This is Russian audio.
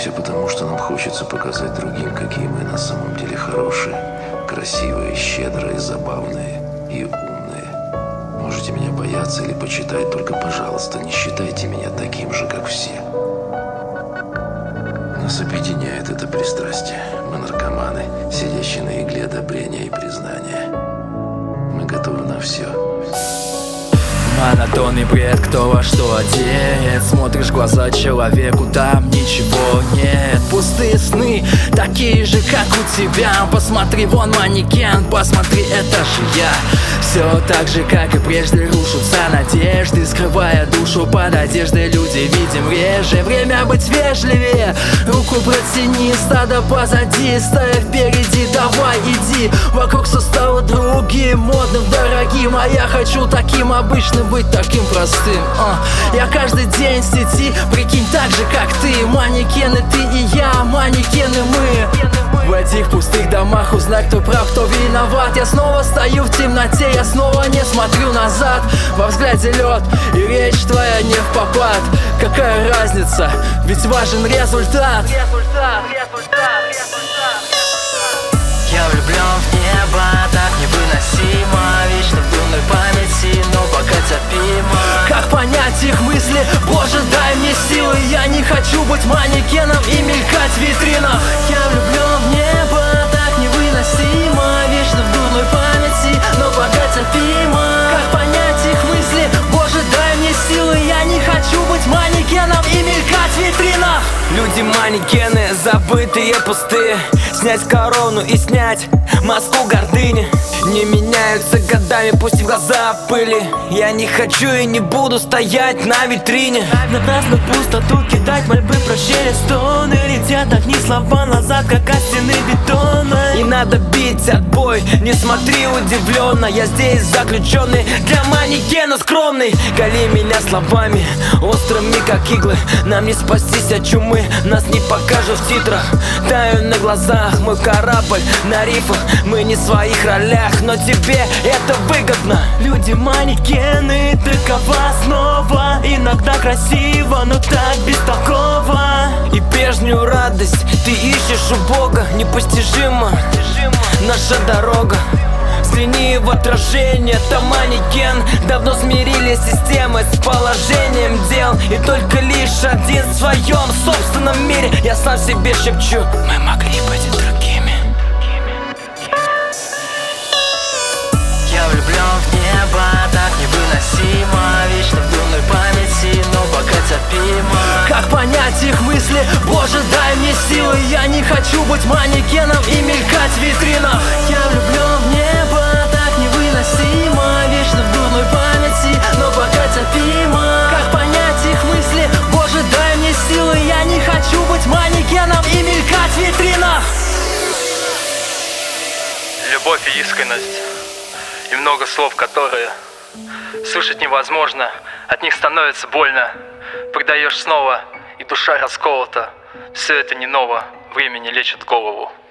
все потому, что нам хочется показать другим, какие мы на самом деле хорошие, красивые, щедрые, забавные и умные. Можете меня бояться или почитать, только, пожалуйста, не считайте меня таким же, как все. Нас объединяет это пристрастие. Мы наркоманы, сидящие на игле одобрения и признания. Мы готовы на все. Монотонный бред, кто во что одет. Смотришь в глаза человеку, там ничего нет. Пустые сны, такие же, как у тебя. Посмотри, вон манекен, посмотри, это же я. Все так же, как и прежде, рушатся надежды, скрывая душу под одеждой. Люди видим реже. Время быть вежливее. Руку протяни, стадо позади, стая впереди, давай иди. Вокруг все стало другим, модным, дорогим. А я хочу таким обычным, быть таким простым. Я каждый день в сети, прикинь, так же, как ты. Манекены ты и я, манекены мы. В этих пустых домах узнать, кто прав, кто виноват. Я снова стою в темноте, я снова не смотрю назад. Во взгляде лед, и речь твоя не впопад. Какая разница, ведь важен результат. Я влюблен в небо, так невыносимо. Вечно в дурной памяти, но пока терпимо. Как понять их мысли? Боже, дай мне силы. Я не хочу быть манекеном и мелькать в витринах. Я влюблен в небо, так невыносимо. Вечно в дурной памяти, но пока терпимо. Как понять их мысли? Боже, дай мне силы. Я не хочу быть манекеном и мелькать в витринах. Люди манекены, забытые, пустые. Снять корону и снять маску гордыни. Не меняются годами, пусть и в глаза пыли. Я не хочу и не буду стоять на витрине. Напрасно в пустоту кидать мольбы, прощения, стоны. Летят огни, слова назад, как от стены бетона. И надо бить отбой, не смотри удивленно. Я здесь заключенный, для манекена скромный. Кали меня словами, острыми как иглы. Нам не спастись от чумы, нас не покажут в титрах. Таю на глазах, мой корабль на рифах. Мы не в своих ролях, но тебе это выгодно. Люди манекены, такова основа. Иногда красиво, но так бестолково. И прежнюю радость ты ищешь у Бога. Непостижимо наша дорога. Взгляни в отражение, там манекен. Давно смирились системы с положением дел. И только лишь один в своем собственном мире. Я сам себе шепчу, мы могли быть другими. Я влюблен в небо, так невыносимо. Вечно в дурной памяти, но пока терпимо. Как понять их мысли? Боже, дай мне силы. Я не хочу быть манекеном и мелькать в витринах. Я влюблен в небо, так невыносимо. Вечно в дурной памяти, но пока терпимо. Как понять их мысли? Боже, дай мне силы. Я не хочу быть манекеном и мелькать в витринах. Любовь и искренность, и много слов, которые слышать невозможно. От них становится больно. Предаешь снова, и душа расколота. Все это не ново, время не лечит голову.